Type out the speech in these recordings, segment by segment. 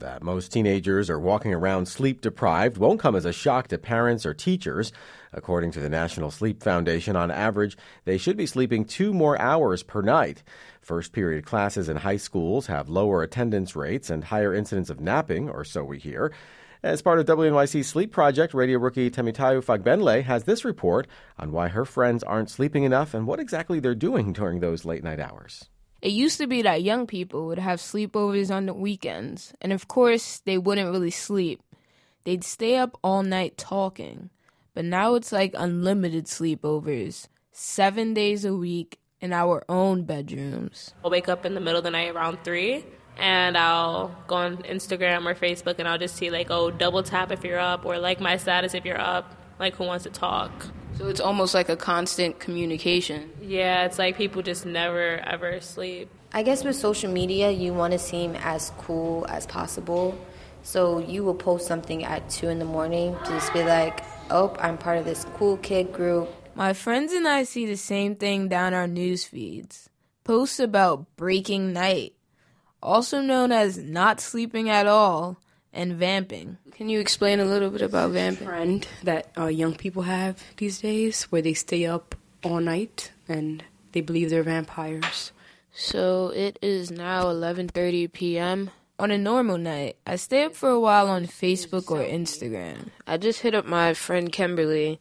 that most teenagers are walking around sleep-deprived won't come as a shock to parents or teachers. According to the National Sleep Foundation, on average, they should be sleeping 2 more hours per night. First-period classes in high schools have lower attendance rates and higher incidence of napping, or so we hear. As part of WNYC's Sleep Project, radio rookie Temitayo Fagbenle has this report on why her friends aren't sleeping enough and what exactly they're doing during those late-night hours. It used to be that young people would have sleepovers on the weekends, and of course, they wouldn't really sleep. They'd stay up all night talking. But now it's like unlimited sleepovers, 7 days a week in our own bedrooms. I'll wake up in the middle of the night around 3, and I'll go on Instagram or Facebook, and I'll just see, like, oh, double tap if you're up, or like my status if you're up, like who wants to talk. So it's almost like a constant communication. Yeah, it's like people just never, ever sleep. I guess with social media, you want to seem as cool as possible. So you will post something at 2 in the morning to just be like, oh, I'm part of this cool kid group. My friends and I see the same thing down our news feeds. Posts about breaking night, also known as not sleeping at all, and vamping. Can you explain a little bit about vamping? Trend that young people have these days where they stay up all night and they believe they're vampires. So it is now 11:30 p.m. On a normal night, I stay up for a while on Facebook or Instagram. I just hit up my friend Kimberly,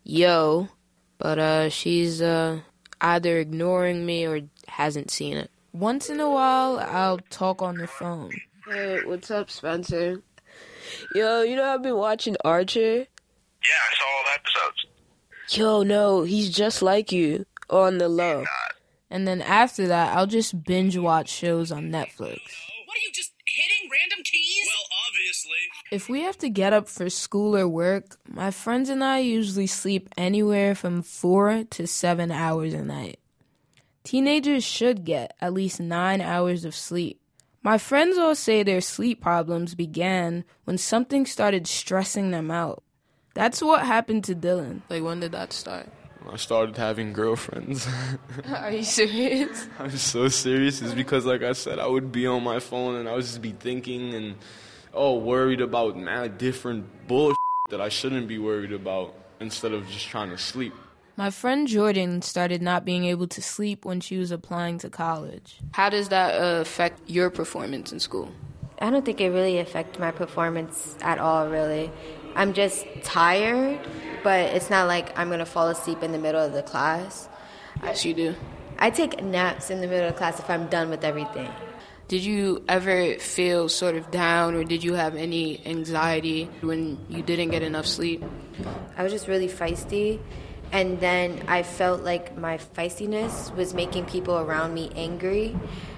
but she's either ignoring me or hasn't seen it. Once in a while, I'll talk on the phone. Hey, what's up, Spencer? Yo, you know I've been watching Archer? Yeah, I saw all the episodes. Yo, no, he's just like you, on the low. And then after that, I'll just binge watch shows on Netflix. What are you, just hitting random keys? Well, obviously. If we have to get up for school or work, my friends and I usually sleep anywhere from 4 to 7 hours a night. Teenagers should get at least 9 hours of sleep. My friends all say their sleep problems began when something started stressing them out. That's what happened to Dylan. Like, when did that start? I started having girlfriends. Are you serious? I'm so serious. It's because, like I said, I would be on my phone and I would just be thinking and, worried about different bullshit that I shouldn't be worried about instead of just trying to sleep. My friend Jordan started not being able to sleep when she was applying to college. How does that affect your performance in school? I don't think it really affected my performance at all, really. I'm just tired, but it's not like I'm going to fall asleep in the middle of the class. Yes, you do. I take naps in the middle of class if I'm done with everything. Did you ever feel sort of down, or did you have any anxiety when you didn't get enough sleep? I was just really feisty. And then I felt like my feistiness was making people around me angry.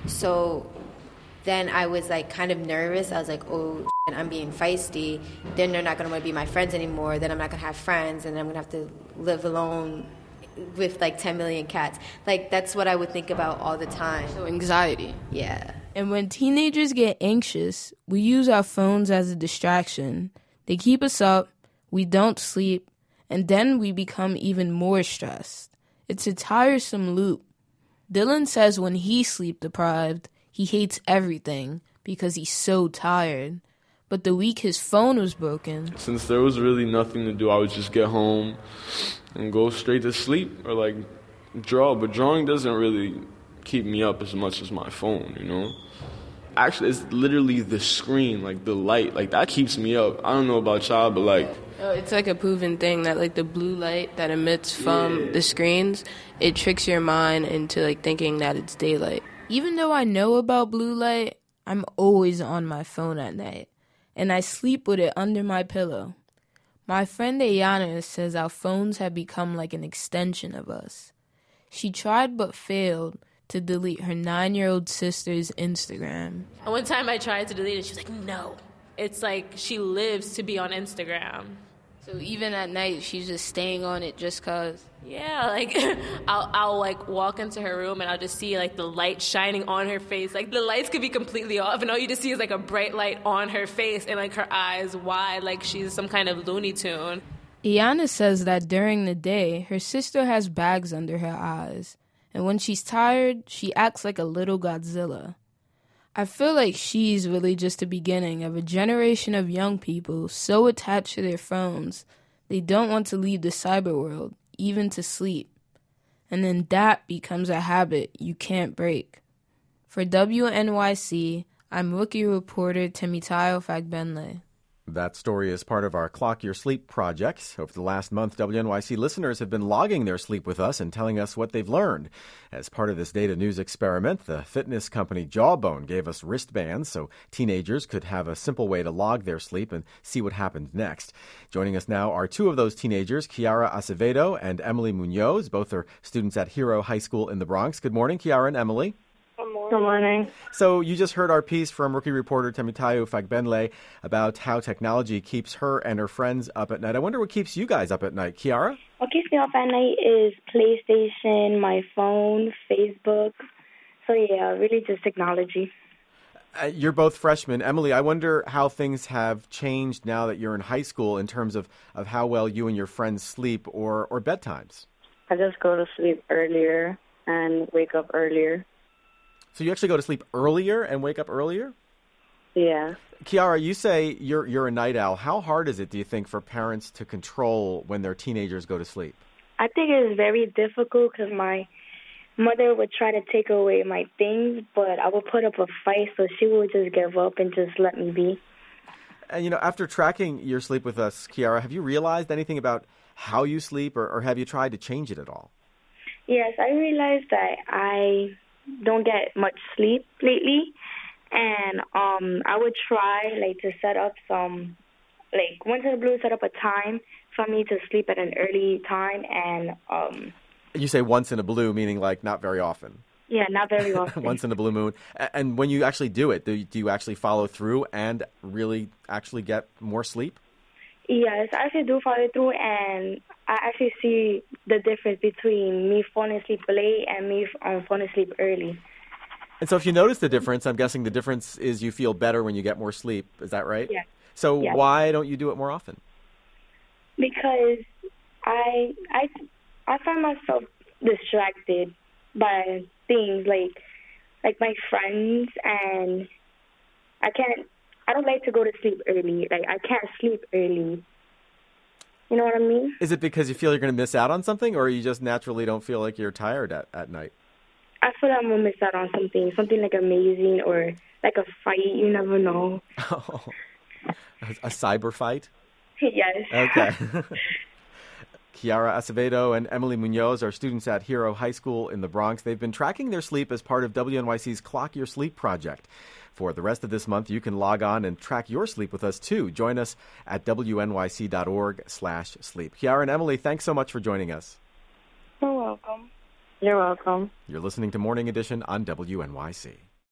So then I was like kind of nervous. I was like, oh, shit, I'm being feisty. Then they're not going to want to be my friends anymore. Then I'm not going to have friends. And I'm going to have to live alone with like 10 million cats. Like, that's what I would think about all the time. So anxiety. Yeah. And when teenagers get anxious, we use our phones as a distraction. They keep us up. We don't sleep. And then we become even more stressed. It's a tiresome loop. Dylan says when he's sleep-deprived, he hates everything because he's so tired. But the week his phone was broken... Since there was really nothing to do, I would just get home and go straight to sleep or, draw. But drawing doesn't really keep me up as much as my phone, you know? Actually, it's literally the screen, the light. That keeps me up. I don't know about y'all, but, it's like a proven thing that the blue light that emits from the screens, it tricks your mind into thinking that it's daylight. Even though I know about blue light, I'm always on my phone at night, and I sleep with it under my pillow. My friend Ayana says our phones have become like an extension of us. She tried but failed to delete her 9-year-old sister's Instagram. One time I tried to delete it, she was like, no. It's like she lives to be on Instagram. So even at night, she's just staying on it just cause? Yeah, I'll walk into her room and I'll just see the light shining on her face. The lights could be completely off and all you just see is a bright light on her face and her eyes wide like she's some kind of Looney Tune. Iana says that during the day, her sister has bags under her eyes. And when she's tired, she acts like a little Godzilla. I feel like she's really just the beginning of a generation of young people so attached to their phones, they don't want to leave the cyber world, even to sleep. And then that becomes a habit you can't break. For WNYC, I'm rookie reporter Temitayo Fagbenle. That story is part of our Clock Your Sleep project. Over the last month, WNYC listeners have been logging their sleep with us and telling us what they've learned. As part of this data news experiment, the fitness company Jawbone gave us wristbands so teenagers could have a simple way to log their sleep and see what happened next. Joining us now are two of those teenagers, Kiara Acevedo and Emily Munoz. Both are students at Hero High School in the Bronx. Good morning, Kiara and Emily. Good morning. So you just heard our piece from rookie reporter Temitayo Fagbenle about how technology keeps her and her friends up at night. I wonder what keeps you guys up at night. Kiara? What keeps me up at night is PlayStation, my phone, Facebook. So yeah, really just technology. You're both freshmen. Emily, I wonder how things have changed now that you're in high school in terms of how well you and your friends sleep or bedtimes. I just go to sleep earlier and wake up earlier. So you actually go to sleep earlier and wake up earlier? Yeah. Kiara, you say you're a night owl. How hard is it, do you think, for parents to control when their teenagers go to sleep? I think it's very difficult because my mother would try to take away my things, but I would put up a fight, so she would just give up and just let me be. And, after tracking your sleep with us, Kiara, have you realized anything about how you sleep, or have you tried to change it at all? Yes, I realized that I don't get much sleep lately, and I would try to set up some once in a blue, set up a time for me to sleep at an early time, and you say once in a blue, meaning not very often. Yeah, not very often. Once in a blue moon. And when you actually do it, do you actually follow through and really actually get more sleep? Yes, I actually do follow through, and I actually see the difference between me falling asleep late and me falling asleep early. And so if you notice the difference, I'm guessing the difference is you feel better when you get more sleep. Is that right? Yeah. So why don't you do it more often? Because I find myself distracted by things like my friends, and I don't like to go to sleep early. I can't sleep early. You know what I mean? Is it because you feel you're going to miss out on something, or you just naturally don't feel like you're tired at night? I feel like I'm going to miss out on something amazing, or a fight. You never know. Oh, a cyber fight? Yes. Okay. Kiara Acevedo and Emily Munoz are students at Hero High School in the Bronx. They've been tracking their sleep as part of WNYC's Clock Your Sleep project. For the rest of this month, you can log on and track your sleep with us, too. Join us at wnyc.org/sleep. Kiara and Emily, thanks so much for joining us. You're welcome. You're welcome. You're listening to Morning Edition on WNYC.